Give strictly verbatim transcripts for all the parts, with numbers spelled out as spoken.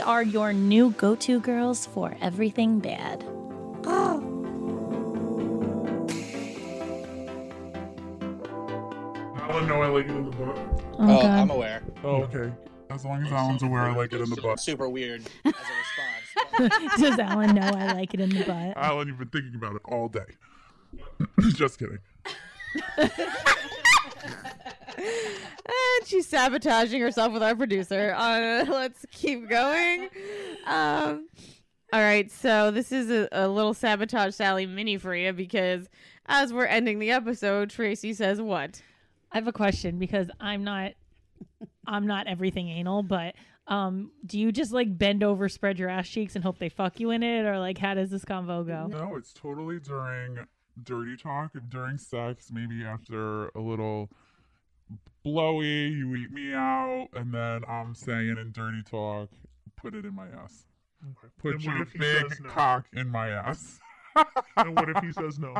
are your new go-to girls for everything bad. Alan, know I like it in the butt. Oh, Oh, God. I'm aware. Oh, okay. As long as Alan's aware, I like it in the butt. Super weird as a response. Does Alan know I like it in the butt? Alan, you've been thinking about it all day. Just kidding. And she's sabotaging herself with our producer. Uh, let's keep going. Um, all right, so this is a, a little Sabotage Sally mini for you because as we're ending the episode, Tracy says what? I have a question because I'm not, I'm not everything anal, but um, do you just like bend over, spread your ass cheeks, and hope they fuck you in it, or like how does this convo go? No, it's totally during dirty talk, during sex, maybe after a little blowy, you eat me out, and then I'm saying in dirty talk, put it in my ass. Okay. Put And what your if he big says no? cock in my ass. And what if he says no?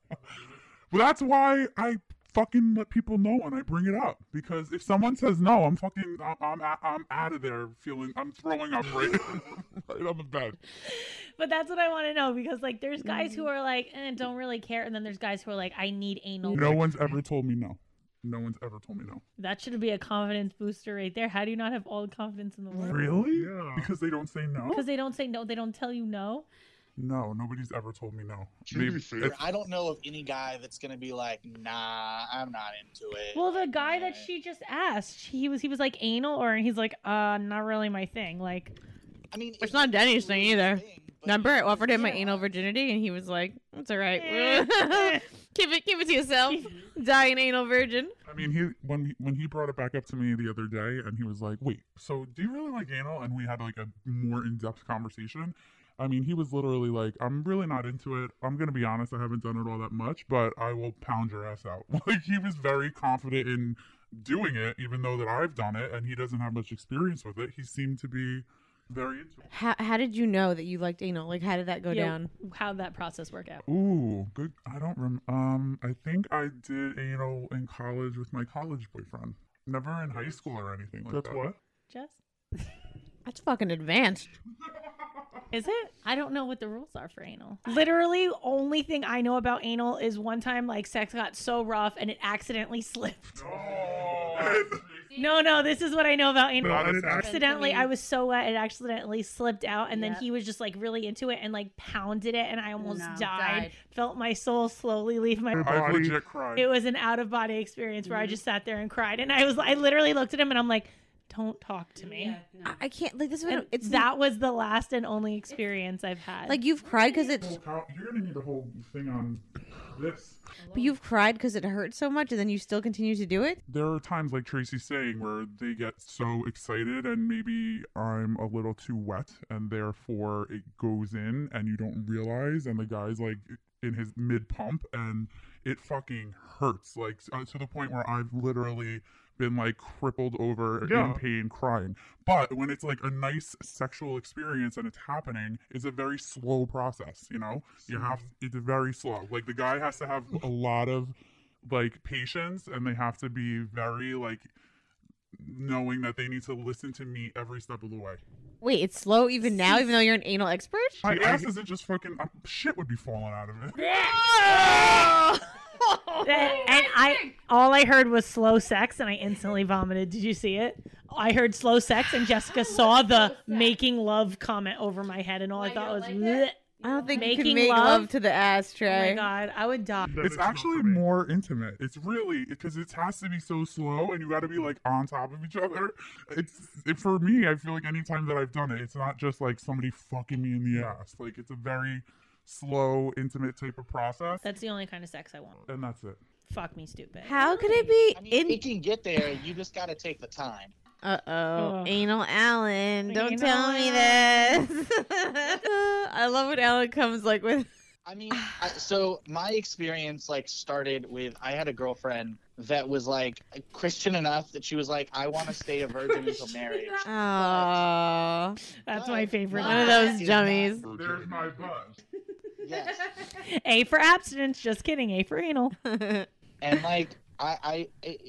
Well, that's why I fucking let people know when I bring it up. Because if someone says no, I'm fucking, I'm, I'm, I'm out of there feeling, I'm throwing up right, right on the bed. But that's what I want to know because like there's guys who are like, eh, don't really care, and then there's guys who are like, I need anal. No one's ever told me no. No one's ever told me no. That should be a confidence booster right there. How do you not have all the confidence in the world? Really? Yeah. Because they don't say no? Because they don't say no, they don't tell you no. No, nobody's ever told me no. To Maybe be fair, if- I don't know of any guy that's gonna be like, nah, I'm not into it. Well, the guy that she just asked, he was he was like anal, or he's like, uh, not really my thing. Like, I mean, It's not Denny's thing either. Thing, but Remember, I offered him my yeah. anal virginity, and he was like, "It's all right. Eh. keep it, keep it to yourself. Die an anal virgin." I mean, he when he, when he brought it back up to me the other day, and he was like, "Wait, so do you really like anal?" And we had like a more in depth conversation. I mean, he was literally like, "I'm really not into it. I'm gonna be honest. I haven't done it all that much, but I will pound your ass out." Like he was very confident in doing it, even though that I've done it, and he doesn't have much experience with it. He seemed to be very into it. How how did you know that you liked anal? Like, how did that go yeah, down? how'd that process work out? Ooh, good. I don't rem. Um, I think I did anal in college with my college boyfriend. Never in high school or anything like that's that. what? Jess? That's fucking advanced. Is it? I don't know what the rules are for anal. Literally, only thing I know about anal is one time, like, sex got so rough and it accidentally slipped. Oh. No, no, this is what I know about anal. No, I didn't accidentally, I was so wet, it accidentally slipped out, and then Yeah. he was just, like, really into it and, like, pounded it, and I almost No, died. died. Felt my soul slowly leave my I've Body. legit cried. It was an out-of-body experience where I just sat there and cried, and I was, I literally looked at him, and I'm like, don't talk to me. Yeah, no. I, I can't like this. Is And what, it's that was the last and only experience I've had. like you've cried because it's, Whole cow- You're gonna need a whole thing on this. but you've cried because it hurt so much, and then you still continue to do it. There are times, like Tracy's saying, where they get so excited and maybe I'm a little too wet and therefore it goes in and you don't realize, and the guy's like in his mid pump and it fucking hurts, like uh, to the point where I've literally been like crippled over Yeah. in pain crying. But when it's like a nice sexual experience and it's happening, it's a very slow process, you know? You have it's very slow. Like the guy has to have a lot of like patience, and they have to be very like knowing that they need to listen to me every step of the way. Wait, it's slow even now, even though you're an anal expert. My ass isn't just fucking um, shit would be falling out of it. and I all I heard was slow sex, and I instantly vomited. Did you see it? I heard slow sex, and Jessica saw the making love comment over my head, and all I Why, thought you was, don't like "Bleh." it? I don't think you Making can make love? love to the ass Oh tray. my god, I would die. Then It's not actually for me. more intimate. It's really because it has to be so slow, and you got to be like on top of each other. It's it, for me. I feel like anytime that I've done it, it's not just like somebody fucking me in the ass. Like it's a very slow, intimate type of process, That's the only kind of sex I want. and that's it. Fuck me, stupid. How could it be I mean, in? it can get there. You just gotta take the time. Uh oh, Ugh. anal Alan! Don't Anal tell me this. I love when Alan comes like with. I mean, I, so my experience like started with I had a girlfriend that was like Christian enough that she was like, I want to stay a virgin until marriage. Oh, That's my favorite. one of those Is jummies. not There's virgin. my butt. Yes. A for abstinence. Just kidding. A for anal. And like I, I it,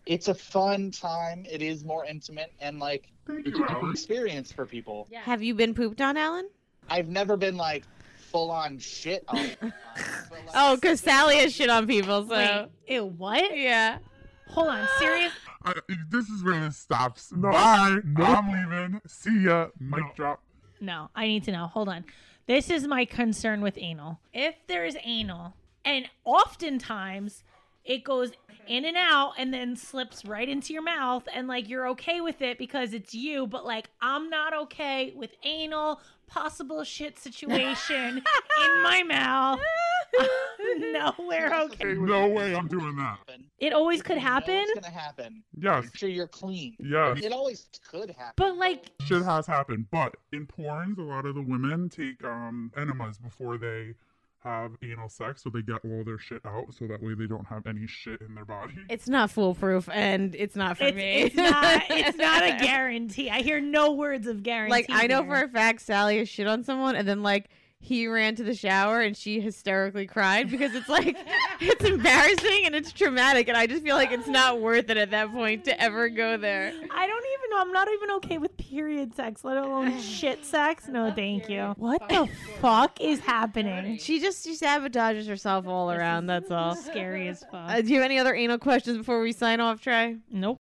It's a fun time. It is more intimate and like Thank it's you, a new Alan. experience for people. Yeah. Have you been pooped on, Alan? I've never been like full on shit on it. But, like, Oh, because Sally has shit on people, so. Wait, ew, what? Yeah. Hold on, serious? I, this is where this stops. No. Bye. No. I'm leaving. See ya. Mic No. drop. No, I need to know. Hold on. This is my concern with anal. If there's anal, and oftentimes it goes in and out and then slips right into your mouth, and like you're okay with it because it's you, but like I'm not okay with anal, possible shit situation in my mouth. Nowhere okay. No way I'm doing that. It always could You know happen, It's gonna happen. Yes. Make sure you're clean. Yes. It always could happen. but like Shit has happened. But in porns, a lot of the women take um enemas before they have anal sex, so they get all their shit out, so that way they don't have any shit in their body. It's not foolproof, and it's not for it's, me. it's not it's not a guarantee. I hear no words of guarantee. Like, I know here. for a fact Sally has shit on someone, and then, like, he ran to the shower and she hysterically cried because it's like, it's embarrassing and it's traumatic. And I just feel like it's not worth it at that point to ever go there. I don't even know. I'm not even okay with period sex, let alone shit sex. No, thank you. What the fuck is happening? She just she sabotages herself all around. That's all. Scary as fuck. Uh, do you have any other anal questions before we sign off, Trey? Nope.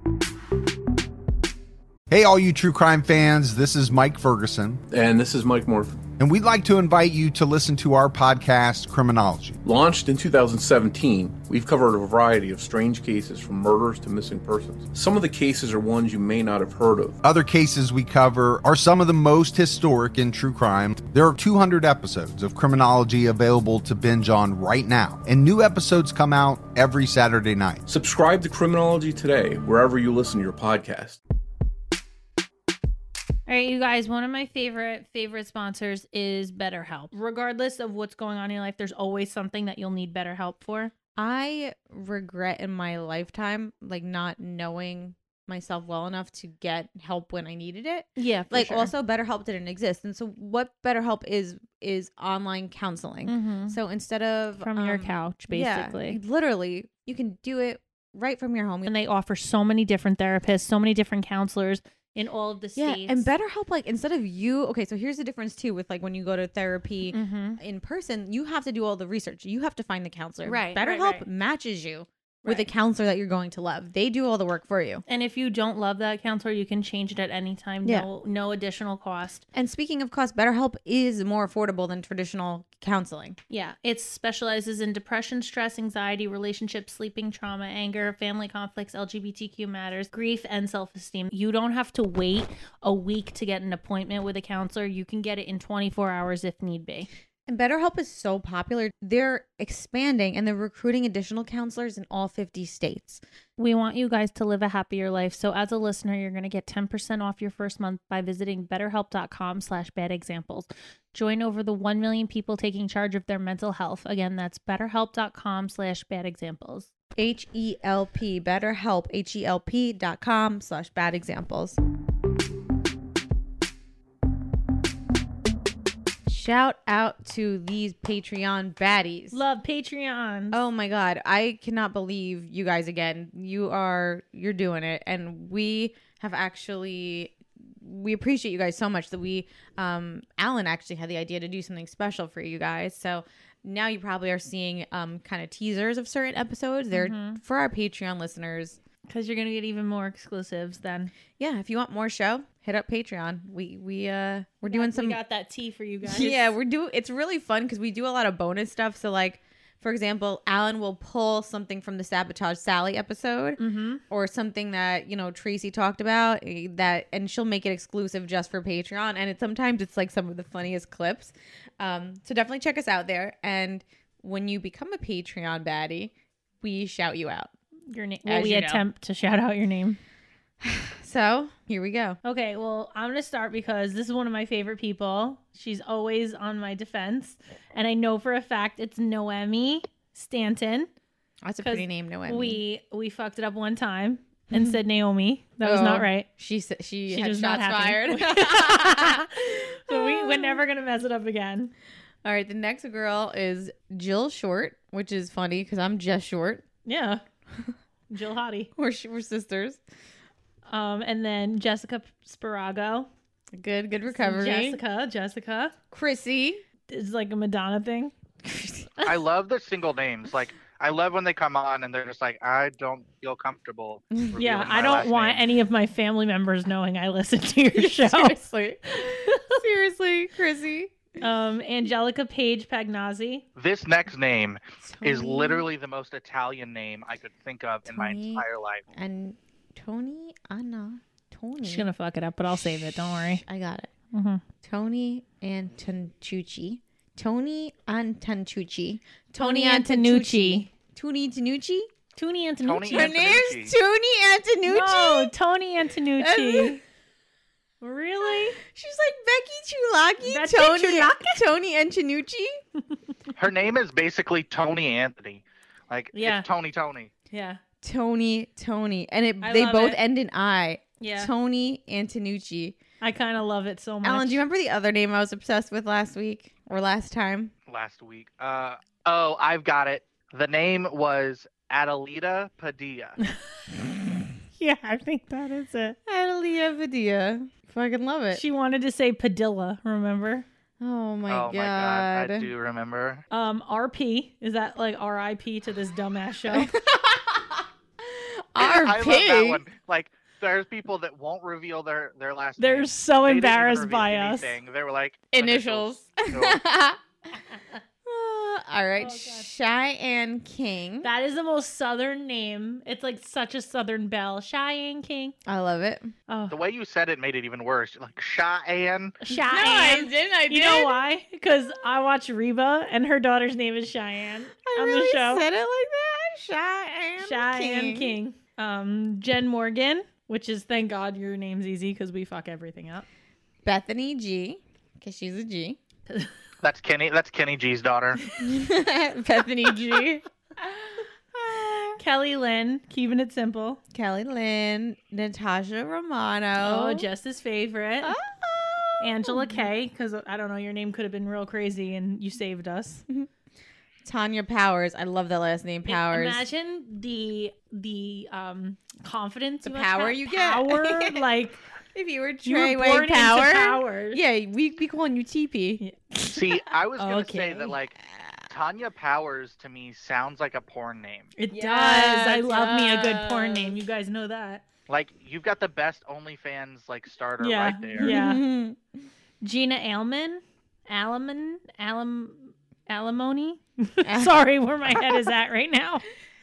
Hey, all you true crime fans, this is Mike Ferguson, And this is Mike Morphin. and we'd like to invite you to listen to our podcast, Criminology. Launched in two thousand seventeen, we've covered a variety of strange cases from murders to missing persons. Some of the cases are ones you may not have heard of. Other cases we cover are some of the most historic in true crime. There are two hundred episodes of Criminology available to binge on right now, and new episodes come out every Saturday night. Subscribe to Criminology today, wherever you listen to your podcast. All right, you guys, one of my favorite, favorite sponsors is BetterHelp. Regardless of what's going on in your life, there's always something that you'll need BetterHelp for. I regret in my lifetime, like, not knowing myself well enough to get help when I needed it. Yeah, for Like, sure. also, BetterHelp didn't exist. And so what BetterHelp is, is online counseling. Mhm. So instead of... From your um, couch, yeah, basically. literally, you can do it right from your home. And they offer so many different therapists, so many different counselors in all of the Yeah, states. and BetterHelp, like, instead of you, okay, so here's the difference too with, like, when you go to therapy Mhm. in person, you have to do all the research. You have to find the counselor. Right, BetterHelp right, right. matches you with a Right. counselor that you're going to love. They do all the work for you. And if you don't love that counselor, you can change it at any time. Yeah. No, no additional cost. And speaking of cost, BetterHelp is more affordable than traditional counseling. Yeah, it specializes in depression, stress, anxiety, relationships, sleeping, trauma, anger, family conflicts, L G B T Q matters, grief, and self-esteem. You don't have to wait a week to get an appointment with a counselor. You can get it in twenty-four hours if need be. And BetterHelp is so popular. They're expanding and they're recruiting additional counselors in all fifty states. We want you guys to live a happier life. So as a listener, you're going to get ten percent off your first month by visiting betterhelp.com slash bad examples. Join over the one million people taking charge of their mental health. Again, that's betterhelp.com slash bad examples. H E L P, BetterHelp, H E L P dot com slash bad examples. Shout out to these Patreon baddies. Love Patreon. Oh my God. I cannot believe you guys again. You are, you're doing it. And we have actually, we appreciate you guys so much that we, um, Alan actually had the idea to do something special for you guys. So now you probably are seeing, um, kind of teasers of certain episodes. They're Mhm. for our Patreon listeners. Because you're going to get even more exclusives then. Yeah. If you want more show, hit up Patreon. We, we, uh, we're doing We some, got that tea for you guys. yeah, we're doing, it's really fun because we do a lot of bonus stuff. So like, for example, Alan will pull something from the Sabotage Sally episode Mm-hmm. or something that, you know, Tracy talked about eh, that, and she'll make it exclusive just for Patreon. And it sometimes it's like some of the funniest clips. Um, so definitely check us out there. And when you become a Patreon baddie, we shout you out. Your name. As Will we you know. attempt to shout out your name? So here we go. Okay, well, I'm going to start because this is one of my favorite people. She's always on my defense. And I know for a fact it's Noemi Stanton. That's a 'Cause pretty name, Noemi. We we fucked it up one time and said Naomi. That was not Oh, right. She said she, She had was not shots happy. fired. So we, we're never going to mess it up again. All right, the next girl is Jill Short, which is funny because I'm just short. Yeah. Jill Hottie. We're, we're sisters. Um, and then Jessica Sparago. Good, good recovery. Jessica, Jessica. Chrissy. It's like a Madonna thing. I love the single names. Like, I love when they come on and they're just like, I don't feel comfortable. Yeah, revealing I my don't last want name. any of my family members knowing I listen to your show. Seriously. Seriously, Chrissy. Um, Angelica Page Pagnazzi. This next name is Tony literally the most Italian name I could think of in my Tony- entire life. And Tony Anna. Tony. She's gonna fuck it up, but I'll save it. Don't worry. I got it. Mm-hmm. Tony Antonucci. Tony Antonucci. Tony Antonucci. Tony Antonucci? Tony Tony Antonucci. Her Antonucci. name's Tony Antonucci? No, Tony Antonucci. That's- Really? She's like Becky Chulaki. Becky Tony, Chulaki? Tony Antonucci? Her name is basically Tony Anthony. Like, Yeah. it's Tony Tony. Yeah. Tony, Tony. And it, I they love both it. end in I. Yeah. Tony Antonucci. I kind of love it so much. Alan, do you remember the other name I was obsessed with last week or last time? Last week. Uh oh, I've got it. The name was Adelita Padilla. Yeah, I think that is it. Adelia Padilla. Fucking love it. She wanted to say Padilla, remember? oh my oh god. my god, I do remember. Um, R P. Is that like R I P to this dumbass show? I love that R P. one. Like, there's people that won't reveal their their last They're name. so They didn't even embarrassed reveal by us. anything. They were like Initials. Nope. Uh, all right. Oh, God. Cheyenne King. That is the most southern name. It's like such a southern belle. Cheyenne King. I love it. Oh, The way you said it made it even worse. Like Cheyenne. Cheyenne. didn't. I You know why? Because I watch Reba and her daughter's name is Cheyenne I on really the show. said it like that. Cheyenne, Cheyenne King. King. Um, Jen Morgan, which is thank God your name's easy because we fuck everything up. Bethany G, because she's a G. That's Kenny. That's Kenny G's daughter. Bethany G. Kelly Lynn, keeping it simple. Kelly Lynn. Natasha Romano. Oh, Jess's favorite. Oh. Angela K, because I don't know, your name could have been real crazy and you saved us. Tanya Powers. I love that last name, Powers. Imagine the the um confidence, The you must power have. you get. Power, like If you were you were Treyway born Power. into power. Yeah, we'd be calling you T P. See, I was gonna say Okay. that like Tanya Powers to me sounds like a porn name. It Yes, does. I it love me a good porn does. name. You guys know that. Like you've got the best OnlyFans like starter Yeah, right there. yeah. Gina Ailman, Alaman, Alam, Alimony. Sorry, where my head is at right now.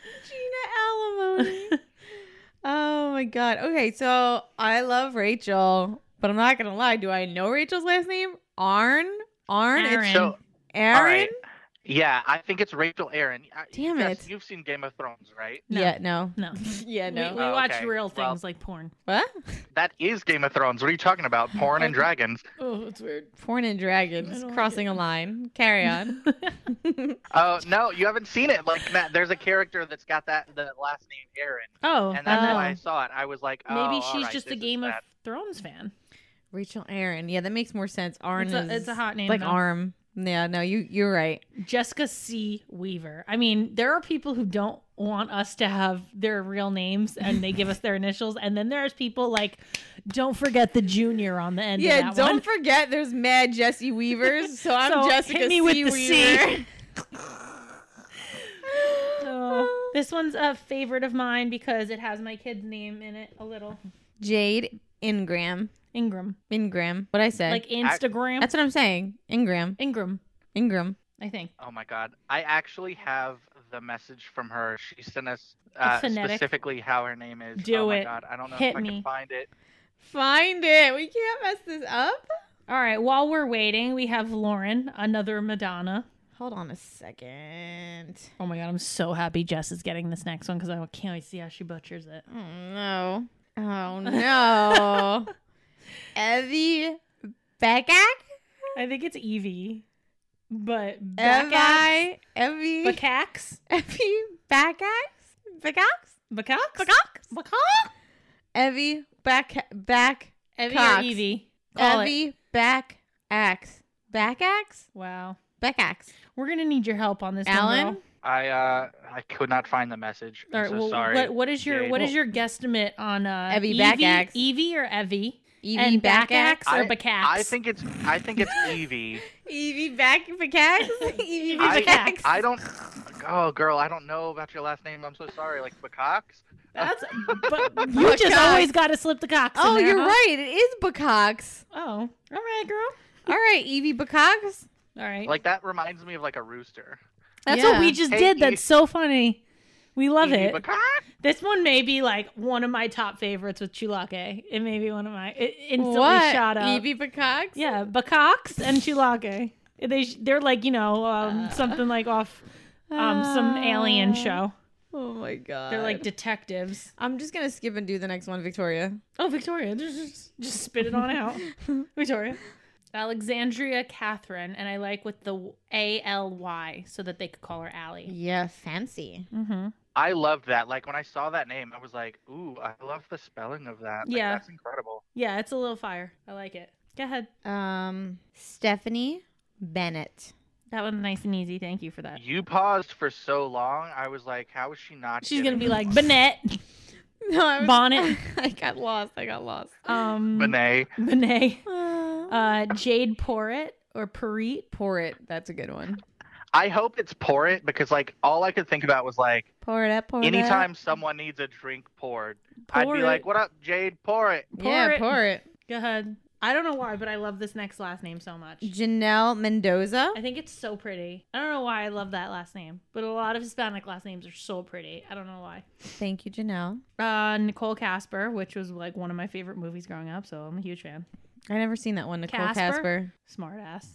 Gina Alimony. Oh my god. Okay, so I love Rachel, but I'm not gonna lie. Do I know Rachel's last name? Arn? Arn? Aaron. It's So Aaron? all right. Yeah, I think it's Rachel Aaron. I- Damn Jess, it. You've seen Game of Thrones, right? No. Yeah, no. No. Yeah, We, no. we Oh, watch okay. real Well- things like porn. What? That is Game of Thrones. What are you talking about? Porn and dragons. Oh, it's weird. Porn and I dragons don't like crossing it. a line. Carry on. Oh no, you haven't seen it. Like Matt, there's a character that's got that the last name Aaron, Oh, and that's oh. why I saw it. I was like, oh, Maybe all she's right, just a this is Game of that. Thrones fan. Rachel Aaron. Yeah, that makes more sense. Arn It's a- is it's a hot name, like though. arm. Yeah, no, you you're right. Jessica C. Weaver. I mean, there are people who don't want us to have their real names and they give us their initials. And then there's people like, don't forget the junior on the end Yeah, of that don't one. forget there's mad Jesse Weavers. So I'm So, Jessica hit me C. with the C. Weaver. So, this one's a favorite of mine because it has my kid's name in it a little. Jade Ingram. Ingram. Ingram. What I said. Like Instagram. That's what I'm saying. Ingram. Ingram, Ingram. I think. Oh my god, I actually have the message from her. She sent us uh, phonetic. specifically how her name is. Do oh my it. god, I don't know Hit if I me. can find it. Find it. We can't mess this up. All right. While we're waiting, we have Lauren, another Madonna. Hold on a second. Oh my God. I'm so happy Jess is getting this next one because I can't wait to see how she butchers it. Oh no. Oh no. Evie Beckack? I think it's Evie, but Backax. Evi Evie Backax. Evie Beckax? Beckax? Backax. Beckax? Backax. Evie back back Evie Cox. or Evie. Call it. Evie back axe. Back axe? Wow. Back axe. We're gonna need your help on this one, Alan? girl. I uh I could not find the message. I'm All right. so well, sorry. what, what is your Jade. what is your guesstimate on uh, Evie Evie, Backaxe. Evie or Evie? Evie and Backaxe? Backaxe or I, Backaxe? I think it's I think it's Evie. Evie back Backaxe? Evie I, Backaxe. I don't. Oh, girl, I don't know about your last name. I'm so sorry. Like Bacox. That's but you just Backaxe. always got to slip the cocks. Oh, in there, you're huh? right. It is Backaxe. Oh, all right, girl. All right, Evie Backaxe. All right. Like that reminds me of like a rooster. That's Yeah. what we just Hey, did. Evie. That's so funny. We love Evie it. Bacox? This one may be like one of my top favorites with Chulake. It may be one of my it instantly What? shot up. Evie Backaxe? Yeah, Bacox and Chulake. They sh- they're like you know um, Uh. something like off um, some alien Uh. show. Oh my god. They're like detectives. I'm just gonna skip and do the next one, Victoria. Oh, Victoria, just just, just spit it on out. Victoria. Alexandria Catherine, and I like with the A L Y so that they could call her Allie. Yeah, fancy. Mm-hmm. I loved that. Like when I saw that name, I was like, "Ooh, I love the spelling of that." Like, Yeah. that's incredible. Yeah, it's a little fire. I like it. Go ahead. Um, Stephanie Bennett. That was nice and easy. Thank you for that. You paused for so long. I was like, "How is she not?" She's gonna getting be it? like Bennett, No, I was, Bonnet, I got lost. I got lost. um, Benet. Benet, Uh, uh, Jade Porrit or Parit. pour it. That's a good one. I hope it's pour it because like all I could think about was like Pour it up. Pour it anytime up. someone needs a drink poured, Pour I'd be it. like, "What up, Jade? Pour it." Pour yeah, it. pour it. Go ahead. I don't know why, but I love this next last name so much. Janelle Mendoza. I think it's so pretty. I don't know why I love that last name, but a lot of Hispanic last names are so pretty. I don't know why. Thank you, Janelle. Uh, Nicole Casper, which was like one of my favorite movies growing up, so I'm a huge fan. I never seen that one. Nicole Casper? Casper. Smart ass.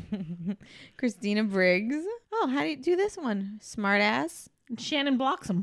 Christina Briggs. Oh, how do you do this one? Smart ass. Shannon Bloxham.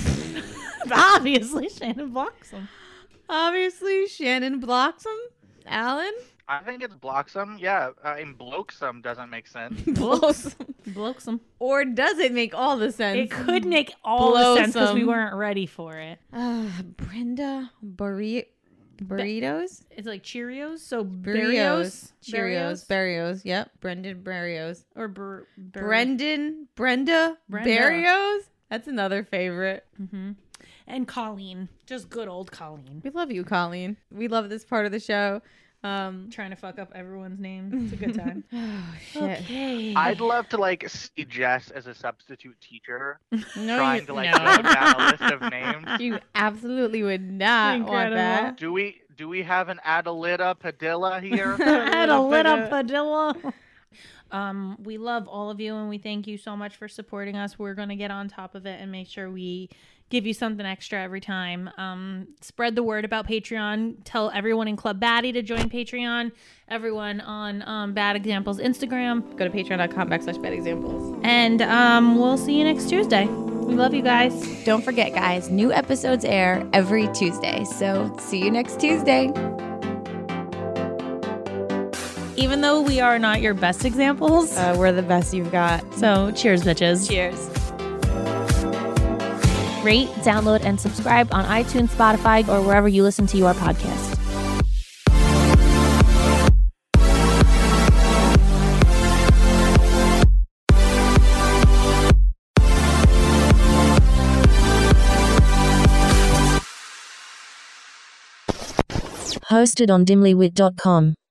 Obviously, Shannon Bloxham. Obviously, Shannon Bloxham. Alan. I think it's Bloxham. Yeah, uh, and Bloxham doesn't make sense. Bloxham. Bloxham. Or does it make all the sense? It could make all the sense because we Blossom. weren't ready for it. Uh, Brenda Burri- Burritos? It's like Cheerios, so Burritos. Barrios, Cheerios. Barrios. Yep. Brendan Barrios. or Bur- Bur- Brendan. Brenda. Brenda. Barrios? That's another favorite. Mhm. And Colleen, just good old Colleen. We love you, Colleen. We love this part of the show. Um, Trying to fuck up everyone's name. It's a good time. oh, shit. Okay. I'd love to like see Jess as a substitute teacher, No, trying you, to like no. go down a list of names. You absolutely would not want Incredible. that. Do we do we have an Adelita Padilla here? Had a lit up Padilla. Um, we love all of you and we thank you so much for supporting us. We're going to get on top of it and make sure we give you something extra every time. Um, spread the word about Patreon. Tell everyone in Club Batty to join Patreon. Everyone on um, Bad Examples Instagram. Go to patreon.com backslash bad examples. And um, we'll see you next Tuesday. We love you guys. Don't forget, guys, new episodes air every Tuesday. So see you next Tuesday. Even though we are not your best examples. Uh, we're the best you've got. So cheers, bitches. Cheers. Rate, download, and subscribe on iTunes, Spotify, or wherever you listen to your podcast. Hosted on dimlywit dot com.